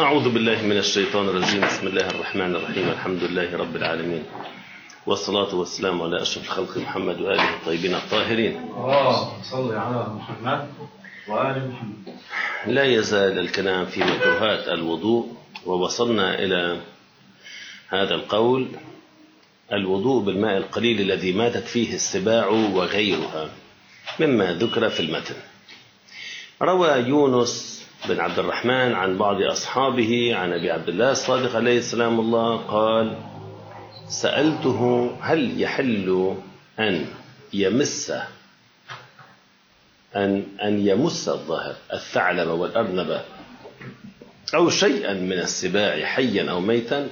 أعوذ بالله من الشيطان الرجيم. بسم الله الرحمن الرحيم. الحمد لله رب العالمين، والصلاة والسلام على أشرف الخلق محمد وآله الطيبين الطاهرين. صل على محمد وآل محمد. لا يزال الكلام في مكروهات الوضوء، ووصلنا إلى هذا القول: الوضوء بالماء القليل الذي ماتت فيه السباع وغيرها، مما ذكر في المتن. روى يونس بن عبد الرحمن عن بعض أصحابه عن أبي عبد الله الصادق عليه السلام الله قال: سألته هل يحل أن يمس الظهر الثعلب والأرنب أو شيئا من السباع حيا أو ميتا؟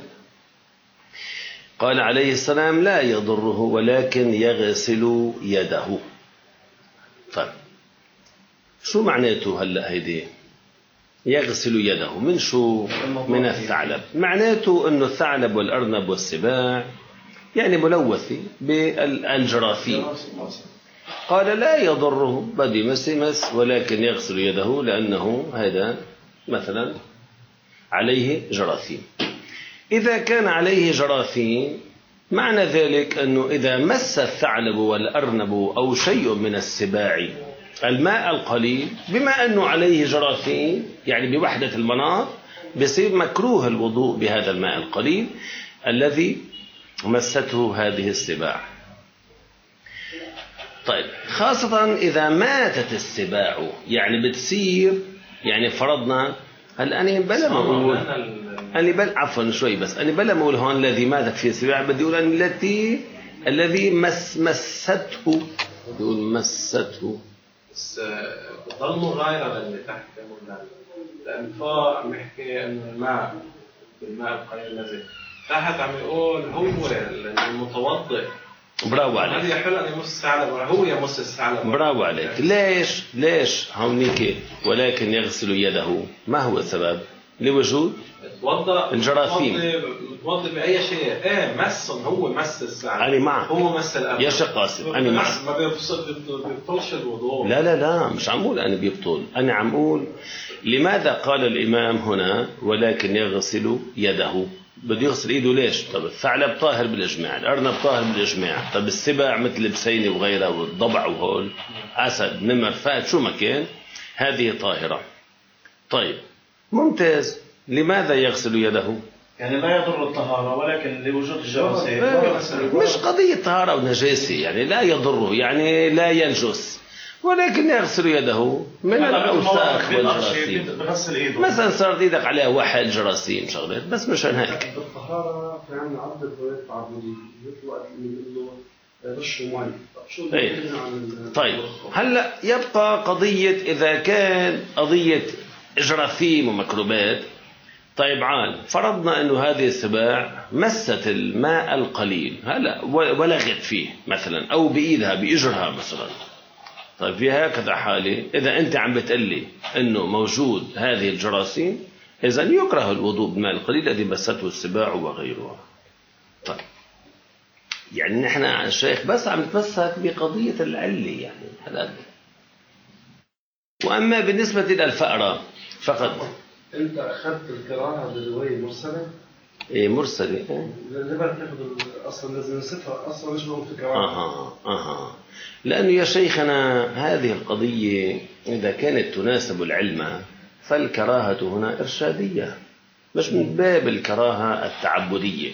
قال عليه السلام: لا يضره ولكن يغسل يده. طيب شو معناته هلأ هيدي يغسل يده؟ من شو؟ من الثعلب. معناته أنه الثعلب والأرنب والسباع يعني ملوثة بالجراثيم. قال: لا يضره، بدي يمس ولكن يغسل يده لأنه هذا مثلا عليه جراثيم. إذا كان عليه جراثيم معنى ذلك أنه إذا مس الثعلب والأرنب أو شيء من السباع الماء القليل، بما أنه عليه جراثيم يعني بوحدة المناط، بصير مكروه الوضوء بهذا الماء القليل الذي مسته هذه السباع. طيب خاصة إذا ماتت السباع، يعني بتصير يعني فرضنا هل أنا بلا ما أقول عفوا شوي بس أنا بلا ما أقول هون الذي ماتت فيه السباع، بدي أقول أن الذي مسته، بدي أقول مسته، بس بضل مغايرة للي تحت لأن فوق عم يحكي إنه بالماء القليل الذي تحت عم يقول هو المتوضئ. برافو عليك. هذا يحل أن يمس الثعلب، هو يمس الثعلب. برافو عليك. ليش هونيك ولكن يغسل يده؟ ما هو السبب؟ لوجود الجراثيم. متوضئ بأي شيء. مسهم، هو مس الثعلب. أنا معك. هو مس الأرنب. يا شيخ قاسم أنا معك. ما بيبطلش الوضوء. لا مش عم أقول أنا بيبطل، أنا عم أقول لماذا قال الإمام هنا ولكن يغسل يده؟ بده يغسل ايده ليش؟ طب الثعلب طاهر بالاجماع، الارنب طاهر بالاجماع، طب السباع مثل بسينه وغيرها والضبع وهول اسد نمر فهد شو ما كان هذه طاهره. طيب ممتاز، لماذا يغسل يده؟ يعني لا يضر الطهاره ولكن لوجود الجراثيم. مش قضيه طهاره ونجاسه، يعني لا يضره يعني لا ينجس، ولكن يغسل يده من الأوساخ والجراثيم. مثلا صارت ايدك عليها وحل جراثيم شغلات، بس مشان هيك. الطهارة في عنا عدة هوايات تعبدية مثل وقت إنه رش مي. طيب هلا يبقى قضية إذا كان قضية جراثيم وميكروبات. طيب عال فرضنا إنه هذه السباع مست الماء القليل هلا ولغت فيه مثلا أو بإيدها بإجرها مثلا. طيب في هكذا حالة إذا أنت عم بتقلي أنه موجود هذه الجراثيم، إذن يكره الوضوء بالماء القليل الذي مسته السباع وغيرها. طيب يعني نحن الشيخ بس عم نتمسك بقضية العلة يعني هذا. وأما بالنسبة للفأرة فقط أنت أخذت القراءة بالرواية المرسلة؟ إيه مرسلة. لما تاخذ أصلا لازم نصفها أصلا مش موجود في القراءة. لأنه يا شيخنا هذه القضية إذا كانت تناسب العلم فالكراهة هنا إرشادية، مش من باب الكراهة التعبدية.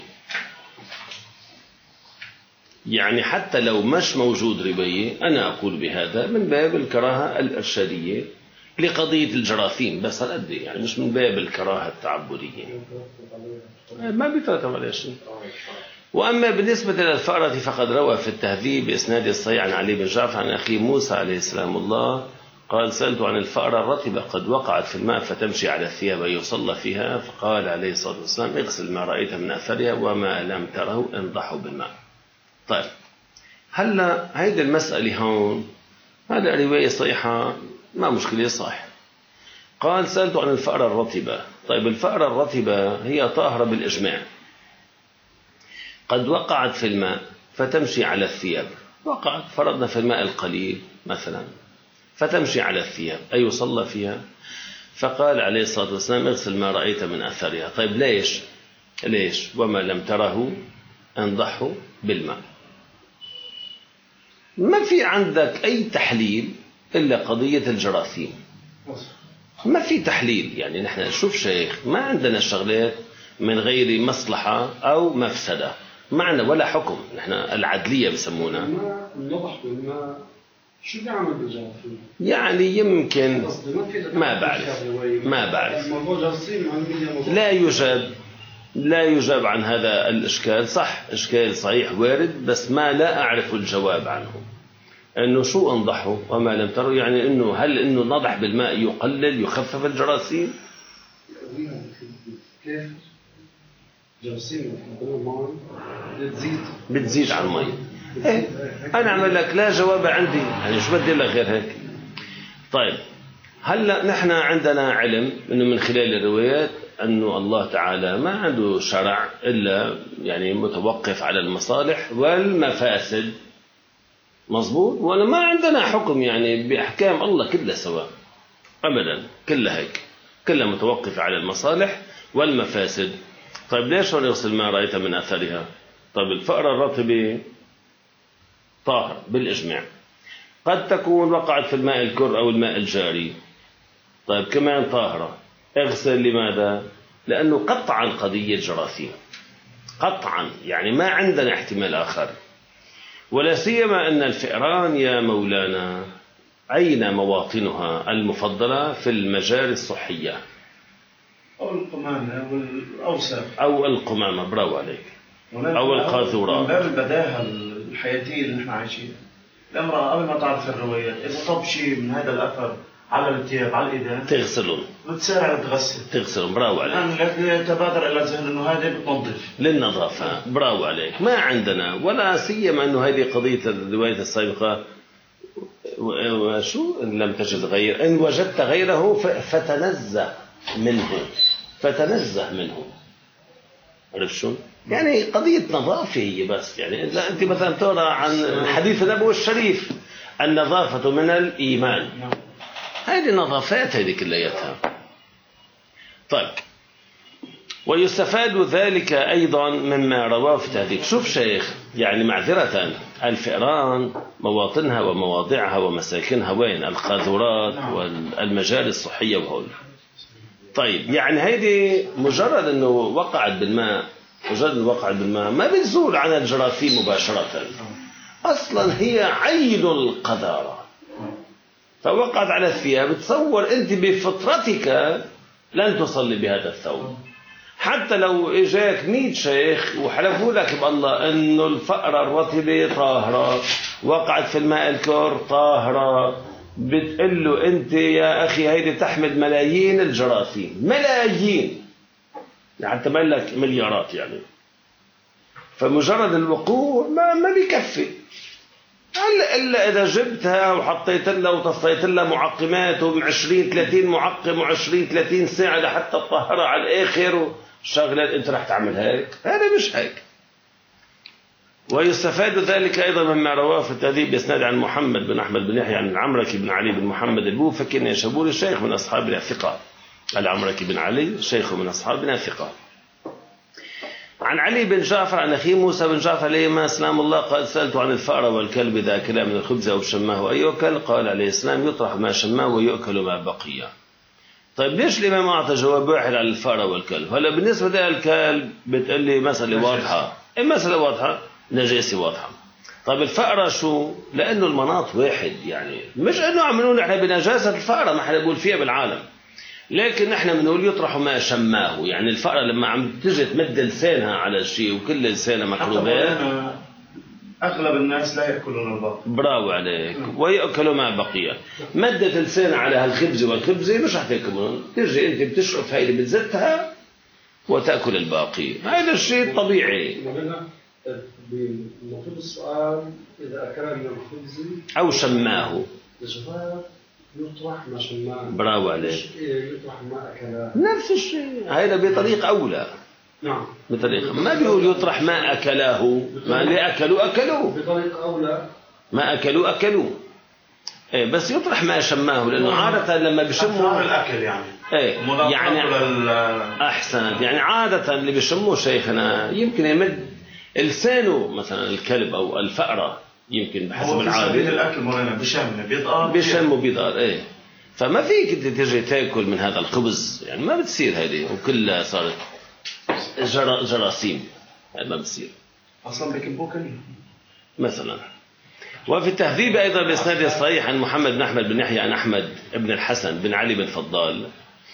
يعني حتى لو مش موجود رباية أنا أقول بهذا من باب الكراهة الإرشادية لقضية الجراثيم بس هالقد، يعني مش من باب الكراهة التعبدية، ما بيترتب على شيء. وأما بالنسبة للفأرة فقد روى في التهذيب بإسناد الصحيح عن علي بن جعفر عن أخيه موسى عليه السلام الله قال: سألت عن الفأرة الرطبة قد وقعت في الماء فتمشي على الثياب يصلى فيها، فقال عليه الصلاة والسلام: اغسل ما رأيت من أثرها وما لم تره انضحوا بالماء. طيب هلا هيدي المسألة هون هذا رواية صحيحة ما مشكلة صح. قال: سألت عن الفأرة الرطبة. طيب الفأرة الرطبة هي طاهرة بالإجماع، قد وقعت في الماء فتمشي على الثياب، وقعت فرضنا في الماء القليل مثلا فتمشي على الثياب أي يصلى فيها؟ فقال عليه الصلاة والسلام اغسل ما رأيت من أثرها. طيب ليش وما لم تره انضحه بالماء؟ ما في عندك أي تحليل إلا قضية الجراثيم، ما في تحليل. يعني نحن شوف شيخ، ما عندنا شغلات من غير مصلحة أو مفسدة، معنا ولا حكم. نحن العدلية بسمونا. ما نضح بالماء شو بيعمل بالجراثيم؟ يعني يمكن ما بعرف لا يجاب عن هذا الإشكال. صح، إشكال صحيح وارد، بس ما لا أعرف الجواب عنه. إنه شو أنضحه وما لم تروا، يعني إنه هل إنه نضح بالماء يقلل يخفف الجراثيم؟ كيف؟ جراثيم بتزيد عن المي. إيه؟ أنا أعمل لك لا جواب عندي، يعني شو بدي لك غير هيك؟ طيب هلا نحن عندنا علم إنه من خلال الروايات أنه الله تعالى ما عنده شرع إلا يعني متوقف على المصالح والمفاسد، مظبوط؟ ولا ما عندنا حكم يعني بأحكام الله كلها سواء أبدا، كلها هيك، كلها متوقفة على المصالح والمفاسد. طيب ليش هون يغسل ما رأيت من أثرها؟ طيب الفأرة الرطبة طاهر بالإجماع، قد تكون وقعت في الماء الكر أو الماء الجاري، طيب كمان طاهرة، اغسل. لماذا؟ لأنه قطعا قضية جراثيم، قطعا، يعني ما عندنا احتمال آخر. ولا سيما أن الفئران يا مولانا أين مواطنها المفضلة؟ في المجاري الصحية أو القمامة والأوساخ أو القمامة، برافو عليك، أو القاذورات. من باب البداهة الحياتية اللي نحن عايشينها، الامرأة قبل ما تعرف الروايات إذا طب شيء من هذا الأثر على الثياب على الإيدين تغسلهم، بتسارع تغسلهم، برافو عليك. لأن تبادر إلى ذهن إنه هذه بتنظف للنظافة، برافو عليك. ما عندنا، ولا سيما أنه هذه قضية الرواية السابقة، وشو إن لم تجد غير، إن وجدت غيره فتنزه منه. عرفت شو؟ يعني قضية نظافة هي بس. يعني إذا أنت مثلا ترى عن حديث النبوي الشريف النظافة من الإيمان، هذه نظافات هذه كلياتها. طيب ويستفاد ذلك أيضا مما رواه في تهذيب. شوف شيخ، يعني معذرة، الفئران مواطنها ومواضعها ومساكنها وين؟ القاذورات والمجاري الصحية وهول. طيب يعني هيدي مجرد أنه وقعت بالماء ما بتزول عن الجراثيم مباشرة، أصلا هي عين القذارة، فوقعت على الثياب. تصور أنت بفطرتك لن تصلي بهذا الثوب، حتى لو اجاك 100 شيخ وحلفوا لك بالله انه الفأرة الرطبة طاهرة، وقعت في الماء الكور طاهرة، بتقول له انت يا اخي هيدي تحمل ملايين الجراثيم، ملايين، حتى ما لك مليارات يعني. فمجرد الوقوع ما بيكفي، إلا إذا جبتها وحطيت لها وطفيت لها معقمات و20-30 معقم و20-30 ساعة لحتى تطهرها على الآخر وشغلات أنت رح تعمل هيك، هذا مش هيك. ويستفاد ذلك أيضا مما رواه في التهذيب بإسناد عن محمد بن أحمد بن يحيى عن العمركي بن علي بن محمد البوفكي النيشابوري شيخ من أصحابنا الثقات. العمركي بن علي شيخ من أصحابنا الثقات. عن علي بن جعفر عن أخيه موسى بن جعفر عليه السلام الله قال سألت عن الفأر والكلب إذا أكلا من الخبز أو شماه أي يؤكل؟ قال عليه السلام يطرح ما شماه ويؤكل ما بقي. طيب ليش الإمام أعطى جواب واحد على الفأر والكلب؟ هلا بالنسبة للكلب بتقول لي مسألة واضحة، مسألة واضحة، نجاسة واضحة. طيب الفأرة شو؟ لأنه المناط واحد، يعني مش أنه عملون نحن بنجاسة الفأرة ما حدا بقول فيها بالعالم، لكن نحن بنقول يطرح ما شماه. يعني الفأرة لما عم تجي تمد لسانها على الشيء وكل لسانها مكروبات، أغلب الناس لا يأكلون الباقي. برافو عليك. ويأكلوا ما بقي. مدت لسانها على هالخبز والخبزة مش رح تاكلون، تجي أنت بتشرف هاي اللي بتزتها وتأكل الباقي، هذا الشيء طبيعي. المفروض السؤال إذا أكل من الخبز أو شماه، يطرح ما شماه. برافو عليك. يطرح ما أكله، نفس الشيء، هذا بطريقة أولى. نعم بطريقة، ما بيقول يطرح ما أكله، ما اللي أكلوا بطريقة أولى، ما أكلوا إيه، بس يطرح ما شماه، لأنه عادة لما بشموا الأكل يعني ايه يعني احسنت. يعني عاده اللي بيشموه شيخنا يمكن يمد لسانه مثلا الكلب او الفأرة، يمكن بحسب العاده الاكل مولانا بيشم وبيضار. ايه فما فيك انت تجي تاكل من هذا الخبز، يعني ما بتصير هذه، وكلها صارت جراثيم، ما بتصير اصلا بيكبوك مثلا. وفي التهذيب ايضا باسناد الصحيح عن محمد بن احمد بن يحيى عن احمد بن الحسن بن علي بن فضال.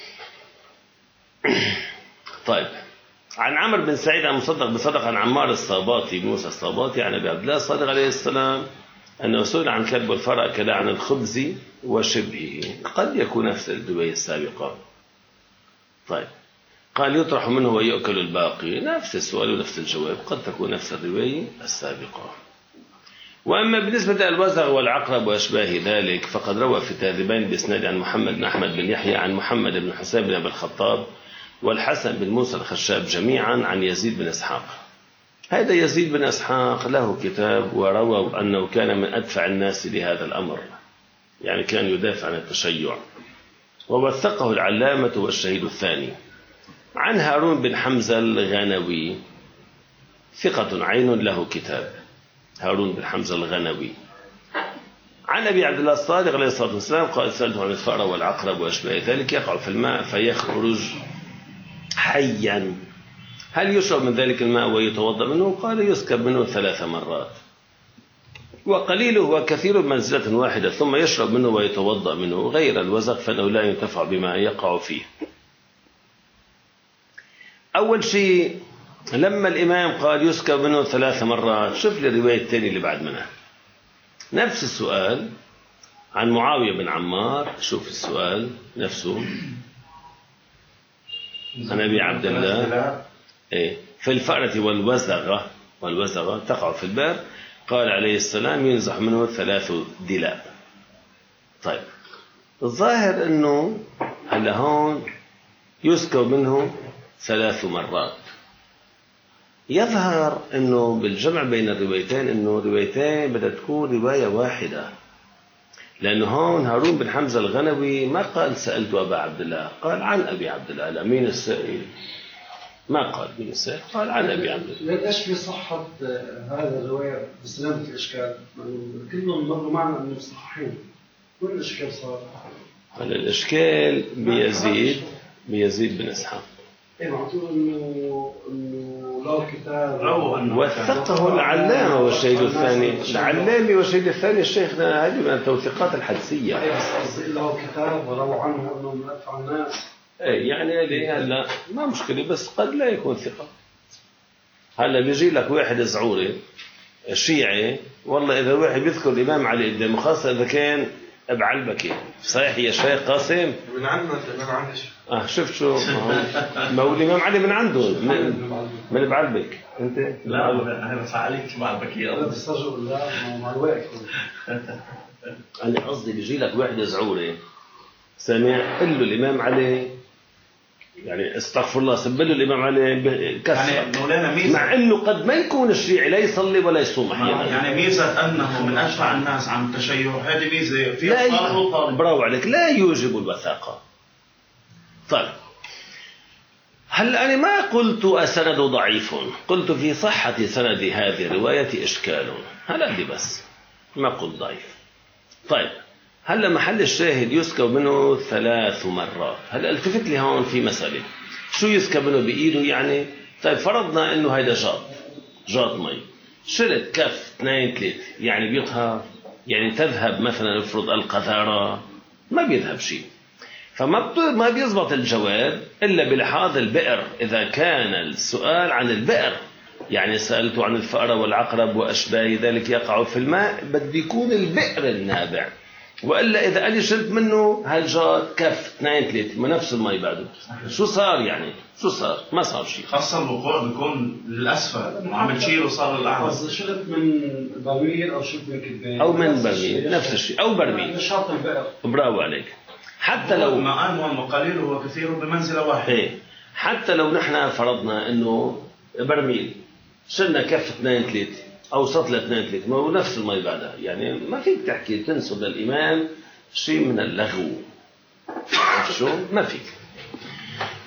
طيب عن عمرو بن سعيد عن مصدق بصدق عن عمار الصاباتي موسى الصاباتي عن ابي عبد الله الصادق عليه السلام انه سئل عن كلب والفرع كلا عن الخبز وشبهه. قد يكون نفس الروايه السابقه. طيب قال يطرح منه ويؤكل الباقي، نفس السؤال ونفس الجواب، قد تكون نفس الروايه السابقه. وأما بالنسبة للوزغ والعقرب وأشباه ذلك فقد روى في التهذيبين بإسناد عن محمد بن أحمد بن يحيى عن محمد بن حسين بن أبي الخطاب والحسن بن موسى الخشاب جميعا عن يزيد بن إسحاق. هذا يزيد بن إسحاق له كتاب، وروى أنه كان من أدفع الناس لهذا الأمر، يعني كان يدافع عن التشيع، ووثقه العلامة والشهيد الثاني. عن هارون بن حمزة الغنوي ثقة عين له كتاب، هارون بن حمزة الغنوي. عن أبي عبد الله الصادق عليه الصلاة والسلام قال سألته عن الفأر والعقرب وأشباه ذلك يقع في الماء فيخرج حيا، هل يشرب من ذلك الماء ويتوضأ منه؟ قال يسكب منه 3 مرات، وقليله وكثير منزلة واحدة، ثم يشرب منه ويتوضأ منه، غير الوزغ فإنه لا ينتفع بما يقع فيه. أول شيء لما الإمام قال يسكب منه 3 مرات، شوف لي الرواية الثانية اللي بعد منها نفس السؤال عن معاوية بن عمار. شوف السؤال نفسه عن أبي عبد الله في الفأرة والوزغة تقع في الباب، قال عليه السلام ينزح منه 3 دلاء. طيب الظاهر أنه هلا هون يسكب منه 3 مرات. يظهر أنه بالجمع بين الروايتين أنه الروايتين بدها تكون رواية واحدة، لأنه هون هارون بن حمزة الغنوي ما قال سألت أبا عبد الله، قال عن أبي عبد الله. لا، مين السائل؟ ما قال مين السائل، قال عن أبي عبد الله. ليش في صحة هذا الرواية بسلامة الإشكال؟ كلهم مروا معنا أنه صحيحين، وين الإشكال صار؟ هلا الإشكال بيزيد بن إسحاق. معناته إنه له كتاب وثقه العلامة والشهيد الثاني، العلامي والشهيد الثاني الشيخنا، هذه من التوثيقات الحدسية. بس له كتاب وروى عنه أنه من أدفع الناس. يعني هذه هلا ما مشكلة، بس قد لا يكون ثقة. هلا بيجي لك واحد زعوري شيعي، والله إذا واحد بيذكر الإمام علي قدامه، خاصة إذا كان بعلبكي، صحيح يا شيخ قاسم؟ من عنده الإمام علي. شفت شو ما هو الإمام علي من عنده من بعلبك أنت. لا أنا بس عليك بعلبكي أنا بسترجع لا مع الوقت. أنا قصدي بيجي لك واحد زعوري سامع قل له الإمام علي، يعني استغفر الله، سب له الإمام علي كسر، يعني مع إنه قد ما يكون الشيعي لا يصلي ولا يصوم أحيانا. يعني ميزة أنه من أدفع الناس عن التشيع، هذه ميزة فيها طالب وطالب. برافو عليك، لا يوجب الوثاقة. طيب هل أنا ما قلت السند ضعيف، قلت في صحة سند هذه الرواية إشكال، هلا دي بس ما قلت ضعيف. طيب هلا محل الشاهد يسكب منه 3 مرات. هلا التفت لي هون في مسألة، شو يسكب منه بإيده يعني؟ طيب فرضنا إنه هيدا جاط مي، شلت كف 2 3 يعني بيطهر، يعني تذهب مثلا افرض القذارة، ما بيذهب شيء. فما بيزبط الجواب إلا بلحاظ البئر، إذا كان السؤال عن البئر، يعني سألته عن الفأر والعقرب وأشباه ذلك يقع في الماء، بده يكون البئر النابع. وإلا إذا أنا شلت منه هالجات كف 2 3 ما نفس الماء بعده، شو صار يعني؟ شو صار؟ ما صار شيء. خاصة الوقوع بيكون للأسفل، عم تشيله صار للأعلى. شلت من برميل أو شلت من كبين أو من برميل، نفس الشيء، أو برميل. نشاط البئر. برافو عليك. حتى لو ما قال وقليله وكثيره بمنزلة واحدة. حتى لو نحن فرضنا إنه برميل شلنا كف 2 3 أو سطلة 2 3 ما هو نفس الماء بعدها، يعني ما فيك تحكي تنسب للإمام شيء من اللغو. شو ما فيك.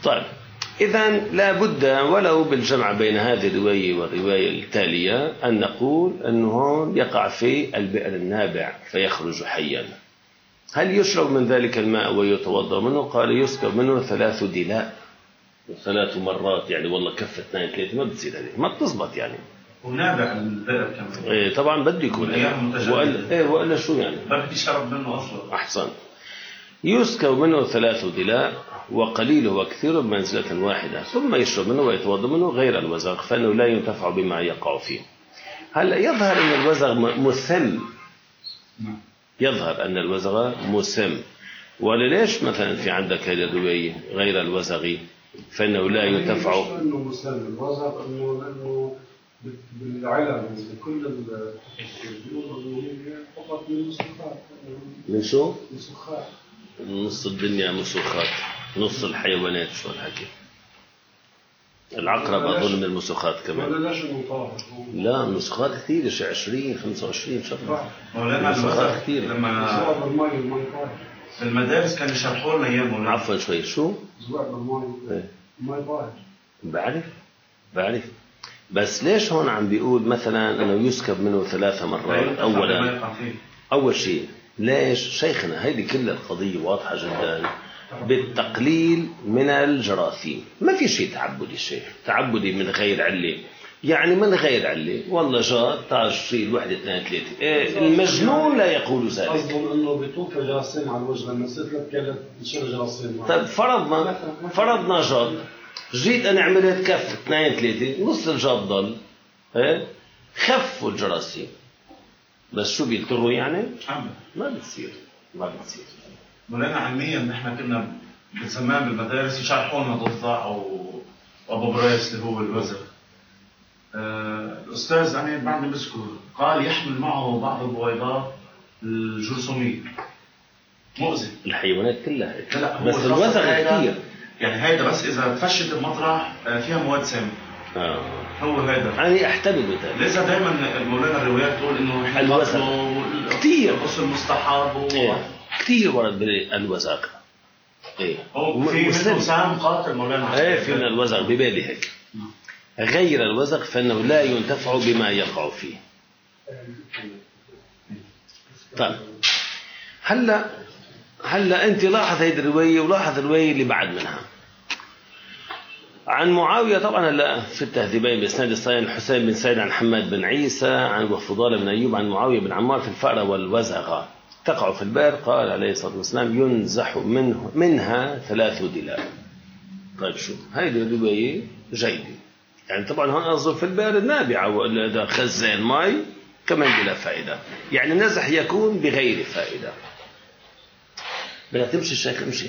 طيب إذا لا بد ولو بالجمع بين هذه الرواية والرواية التالية أن نقول أنه هون يقع في البئر النابع فيخرج حيا. هل يشرب من ذلك الماء ويتوضأ منه؟ قال يسكب منه 3 دلاء 3 مرات، يعني والله كفة 2 3 ما بتصير هذه، ما بتزبط يعني. ونابع البئر كمان. إيه طبعا بده يكون وإلا شو يعني؟ ما بدي شرب منه أصلا. أحسن. يسكب منه 3 دلاء وقليله وكثيره بمنزلة واحدة، ثم يشرب منه ويتوضأ منه غير الوزغ، فإنه لا ينتفع بما يقع فيه. هلا يظهر أن الوزغ مسم، يظهر أن الوزغ مسم، وليش مثلا في عندك هذه الرواية غير الوزغ فإنه لا ينتفع؟ مش إنه مسم الوزغ، إنه بالعلم بكل بيقولوا إنه هي فقط من المسخات. من شو؟ مسخات. نص الدنيا مسخات، نص الحيوانات شو الحكي. العقرب أظن من المسخات كمان. ولا ليش إنه طاهر؟ لا المسخات كثير، شيء 20 25 شغله. المسخات كثير. لما زوار المي طاهر. في المدارس كانوا يشرحوا لنا ايام. عفوا شوي شو؟ زوار المي طاهر. بعرف بس ليش هون عم بيقول مثلا انه يسكب منه 3 مرات؟ اول شيء ليش شيخنا هيدي كل القضيه واضحه جدا بالتقليل من الجراثيم. ما في شيء تعبدي، شيخ تعبدي من غير عله، يعني من غير عله والله جار تعال شيل 1 2 3. المجنون لا يقول ذلك. قصدهم انه بيطوف جراثيم على الوجه، لما صرت لك كانت تشيل جراثيم. طيب فرضنا جار، جيت انا عملت كف 2 3 نص الجار ضل خفوا الجراثيم، بس شو بيضطروا يعني؟ ما بتصير. مولانا علميا نحن كنا زمان بالمدارس يشرحونا ضفدع او بريس اللي هو الوزغ. الأستاذ يعني بعد ما بذكر قال يحمل معه بعض البويضات الجرثومية مؤذي. الحيوانات كلها لا بس الوزغ كثير يعني هيدا بس إذا فشت المطرح فيها مواد سامة. هو هذا يعني أحتمل بذلك. لذا دائما مولانا الروايات تقول إنه الوزغ كثير القص المستحاض كثير ورد بالوزغ. في منه سام قاتل مولانا. في من الوزغ ببالي هيك. غير الوزغ فإنه لا ينتفع بما يقع فيه. طيب هلا أنت لاحظ هذه الرواية ولاحظ الرواية اللي بعد منها عن معاوية. طبعا هلا في التهذيبين بإسناد الصحيح الحسين بن سعيد عن حماد بن عيسى عن وفضال بن أيوب عن معاوية بن عمار في الفأرة والوزغ تقع في البئر. قال عليه الصلاة والسلام ينزح منها 3 دلاء. طيب شو هذه الرواية جيدة، يعني طبعا هون قصده في البئر النابعة ولا إذا خزان ماء كمان بلا فائدة، يعني النزح يكون بغير فائدة. بدها تمشي الشيخ امشي.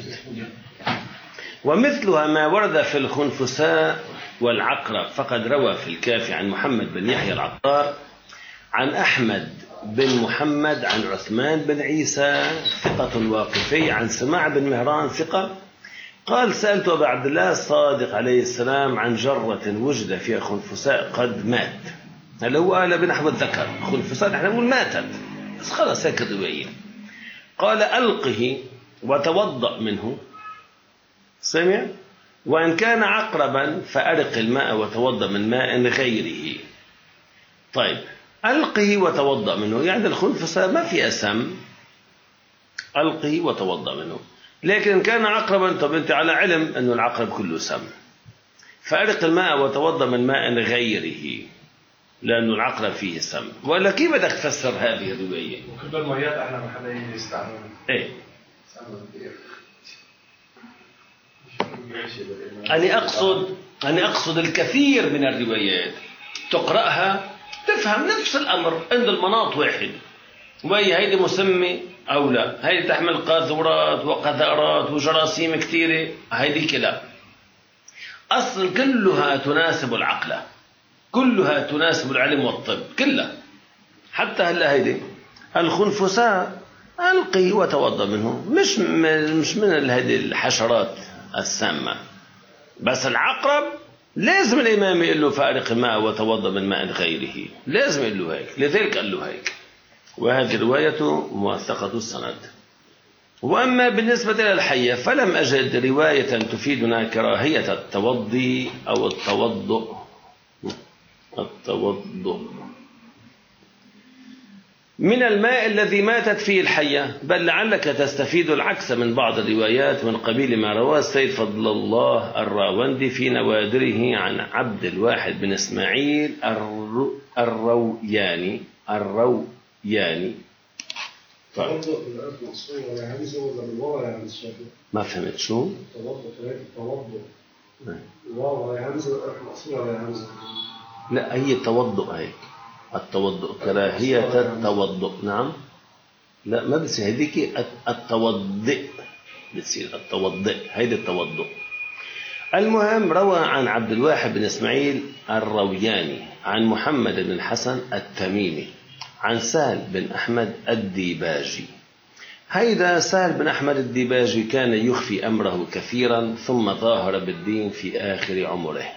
ومثلها ما ورد في الخنفساء والعقرب، فقد روى في الكافي عن محمد بن يحيى العطار عن أحمد بن محمد عن عثمان بن عيسى ثقة واقفي عن سماع بن مهران ثقة قال سألت أبا عبد الله الصادق عليه السلام عن جرة وجد فيها خنفساء قد مات. هل هو قال بنحو الذكر خنفساء نحن نقول ماتت بس خلاص هيك الرواية. قال ألقه وتوضأ منه، سمع، وإن كان عقربا فأرق الماء وتوضأ من ماء غيره. طيب ألقه وتوضأ منه يعني الخنفساء ما في أسم، ألقه وتوضأ منه. لكن إن كان عقربا طب أنت على علم أنه العقرب كله سم، فأرق الماء وتوضأ من ماء غيره لأنه العقرب فيه سم. ولا كيف بدك تفسر هذه الرواية؟ وكل الميات احنا ما حدا يستعمل. أنا أقصد الكثير من الروايات تقرأها تفهم نفس الأمر عند المناط واحد، وهي هيدي مسمى أو لا، هيدي تحمل قاذورات وقذارات وجراثيم كثيرة، هيدي كلا أصل كلها تناسب العقل، كلها تناسب العلم والطب كلها. حتى هلا هيدي الخنفساء ألقي وتوضأ منه، مش من هذه الحشرات السامة. بس العقرب لازم الإمام يقول له فارق الماء وتوضأ من ماء غيره، لازم يقول له هيك، لذلك قال له هيك. وهذه الرواية موثقة السند. وأما بالنسبة إلى الحية فلم أجد رواية تفيدنا كراهية التوضي أو التوضؤ من الماء الذي ماتت فيه الحية، بل لعلك تستفيد العكس من بعض الروايات من قبيل ما رواه السيد فضل الله الراوندي في نوادره عن عبد الواحد بن إسماعيل الروياني. توضؤ بالألف مقصورة ولا همزة ولا بالواو يا همزة؟ ما فهمت شو؟ توضؤ الواو يا همزة والألف مقصورة ولا همزة؟ لا، هي توضؤ، هيك التوضؤ كراهية التوضؤ. نعم، لا ما بتصير هذيك التوضئ، بتصير التوضئ، هيدي التوضؤ. المهم روى عن عبد الواحد بن إسماعيل الروياني عن محمد بن الحسن التميمي عن سهل بن أحمد الديباجي. هيدا سهل بن أحمد الديباجي كان يخفي أمره كثيرا ثم ظاهر بالدين في آخر عمره.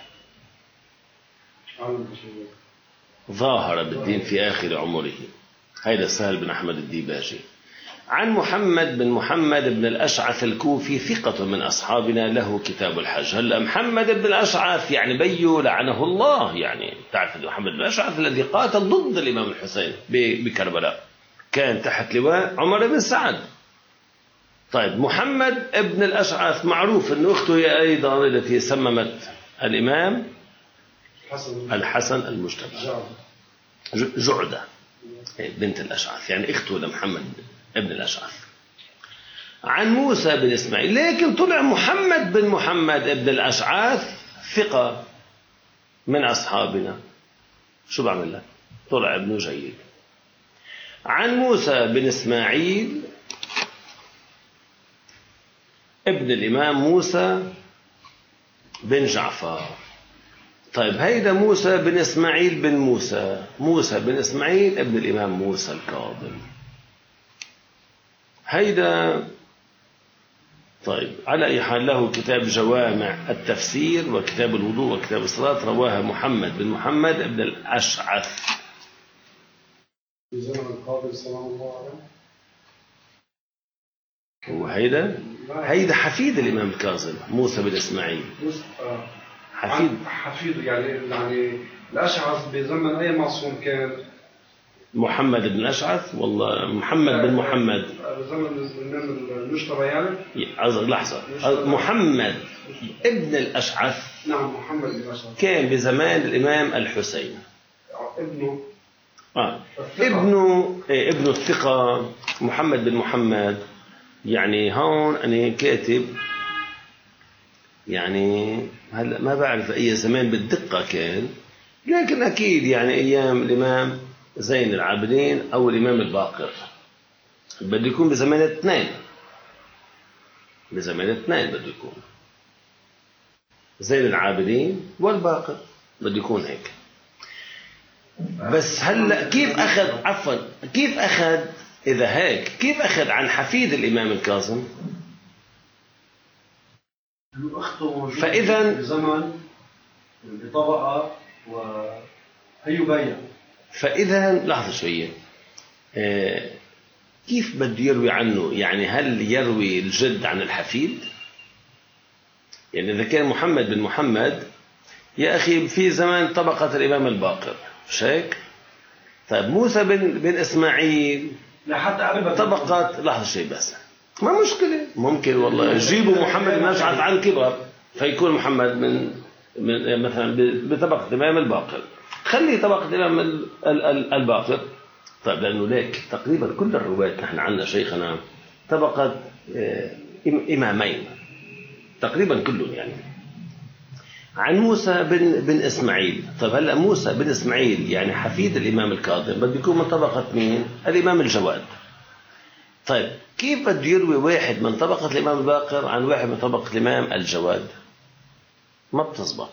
ظاهر بالدين في آخر عمره. هيدا سهل بن أحمد الديباجي. عن محمد بن الأشعث الكوفي ثقة من أصحابنا له كتاب الحج. هلا محمد بن الأشعث يعني بيو لعنه الله، يعني تعرف محمد بن الأشعث الذي قاتل ضد الإمام الحسين بكربلاء، كان تحت لواء عمر بن سعد. طيب محمد بن الأشعث معروف أن أخته هي أيضا التي سممت الإمام الحسن المجتبى، جعدة بنت الأشعث، يعني أخته لمحمد ابن الأشعث. عن موسى بن إسماعيل، لكن طلع محمد بن الأشعث ثقة من أصحابنا. شو بعمل لك؟ طلع ابنه جيد. عن موسى بن إسماعيل ابن الإمام موسى بن جعفر. طيب هيدا موسى بن إسماعيل بن موسى بن إسماعيل ابن الإمام موسى الكاظم. هيدا طيب على أي حال له كتاب جوامع التفسير وكتاب الوضوء وكتاب الصلاة، رواها محمد بن الأشعث في زمن القاضي صلى الله عليه وسلم. وهيدا حفيد الإمام الكاظم موسى بن إسماعيل، حفيد يعني الأشعث بزمن أي معصوم كان؟ محمد بن الأشعث، والله محمد بن محمد بزمن الإمام المجتبى يعني. لحظة، محمد ابن الأشعث. نعم محمد بن الأشعث كان بزمان الإمام الحسين. ابنه ابن الثقة محمد بن محمد. يعني هون أنا كاتب، يعني هلا ما بعرف أي زمان بالدقة كان، لكن أكيد يعني أيام الإمام زين العابدين أو الإمام الباقر، بده يكون بزمان الاثنين، بده يكون زين العابدين والباقر، بده يكون هيك. بس هلا كيف أخذ إذا هيك كيف أخذ عن حفيد الإمام الكاظم؟ فإذا بزمن بطبقة وهي بيع. فإذا لحظة شوية، كيف بده يروي عنه؟ يعني هل يروي الجد عن الحفيد؟ يعني إذا كان محمد بن محمد يا أخي في زمان طبقة الإمام الباقر، مش هيك؟ طيب موسى بن إسماعيل طبقة، لحظة شوية بس، ما مشكلة، ممكن والله يجيبوا محمد بن أشعث عن كبر فيكون محمد من مثلا بطبقة الإمام الباقر، خلي طبقة الإمام الباقر. طيب لأنه ليك تقريبا كل الروايات نحن عندنا شيخنا طبقة إمامين تقريبا كلهم يعني. عن موسى بن إسماعيل. طيب هلأ موسى بن إسماعيل يعني حفيد الإمام الكاظم، بده يكون من طبقة مين؟ الإمام الجواد. طيب كيف بده يروي واحد من طبقة الإمام الباقر عن واحد من طبقة الإمام الجواد؟ ما بتزبط،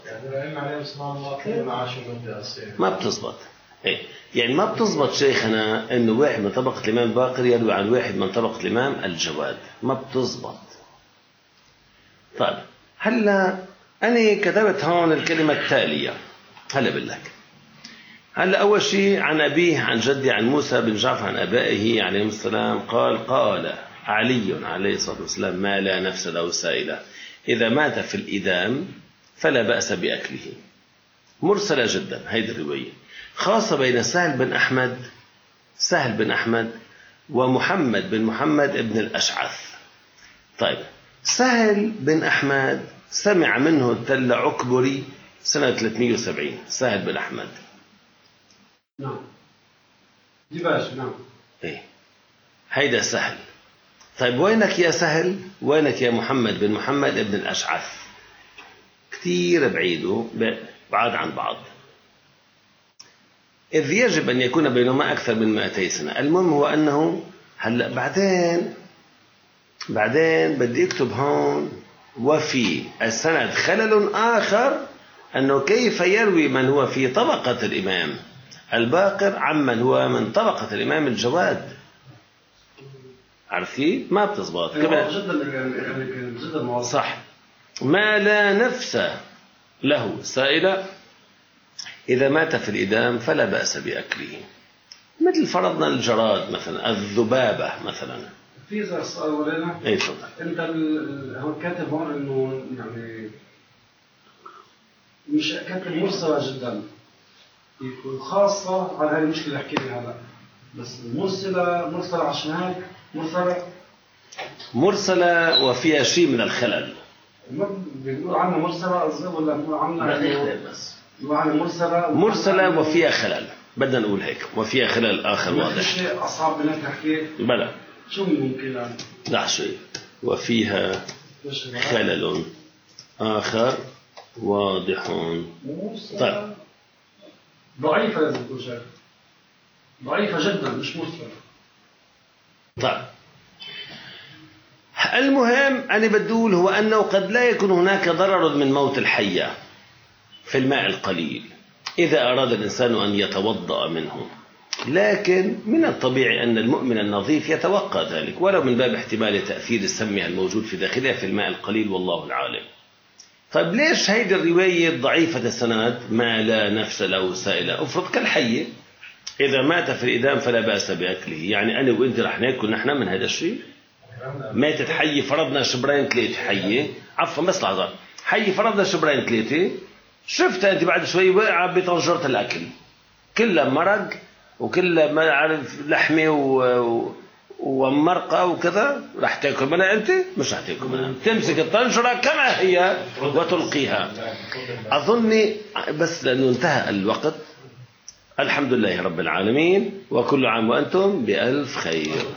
ما بتزبط. يعني ما بتزبط شيخنا إنه واحد من طبقة الإمام الباقر يروي عن واحد من طبقة الإمام الجواد، ما بتزبط. طيب هلا أنا كتبت هون الكلمة التالية، هلا بالله. هلا أول شيء عن أبيه عن جدي عن موسى بن جعفر عن أبائه عليهم السلام قال علي عليه الصلاة والسلام ما لا نفس له سائلة إذا مات في الإدام فلا بأس بأكله. مرسلة جدا هيدي الرواية، خاصة بين سهل بن أحمد ومحمد بن محمد بن الأشعث. طيب سهل بن أحمد سمع منه التل عكبري سنة 370. سهل بن أحمد نعم ديباج نعم إيه هيدا سهل. طيب وينك يا سهل؟ وينك يا محمد بن محمد بن الأشعث؟ كتير بعاد عن بعض، إذ يجب أن يكون بينهما أكثر من 200 سنة. المهم هو أنه هلأ بعدين بدي أكتب هون وفي السند خلل آخر، أنه كيف يروي من هو في طبقة الإمام الباقر عمن هو من طبقة الإمام الجواد. عرفتي؟ ما بتزبط كمان جدا صح. ما لا نفس له سائلة إذا مات في الإدام فلا بأس بأكله. مثل فرضنا الجراد مثلا، الذبابة مثلا. في سؤال ولينا اي تفضل. انت هو كاتب هون انه يعني مش كاتب مرسلة جدا، يكون خاصة على هاي المشكلة اللي حكيت هلا، بس مرسلة عشان هيك مرسلة وفيها شيء من الخلل. ما بيقولوا عنها مرسلة ولا بيقولوا عنها بس مرسلة وفيها خلل، بدنا نقول هيك وفيها خلل آخر واضح. شيء أصعب من هيك حكيت بلا شو ممكن يعني؟ لا شيء وفيها خلل آخر واضح. طيب ضعيفة لازم تكون شايف، ضعيفة جدا مش مرسلة. طيب المهم أنا بدي أقول هو أنه قد لا يكون هناك ضرر من موت الحية في الماء القليل إذا أراد الإنسان أن يتوضأ منه، لكن من الطبيعي أن المؤمن النظيف يتوقع ذلك ولو من باب احتمال تأثير السم الموجود في داخلها في الماء القليل والله العالم. طيب ليش هيدي الرواية ضعيفة السند ما لا نفس له سائلة؟ أفرض كالحية إذا مات في الإدام فلا بأس بأكله، يعني أنا وإنت رح ناكل نحن من هذا الشيء؟ ماتت حية فرضنا شبرين 3 حية، عفوا بس لحظة، حية فرضنا شبرين 3 شفتها أنت بعد شوي وقع بطنجرة الأكل كلها مرق وكلها ما عارف لحمة ومرقة وكذا، رح تاكل منها أنت؟ مش رح تاكل منها، تمسك الطنجرة كما هي وتلقيها. أظني بس لأنه انتهى الوقت. الحمد لله رب العالمين وكل عام وأنتم بألف خير.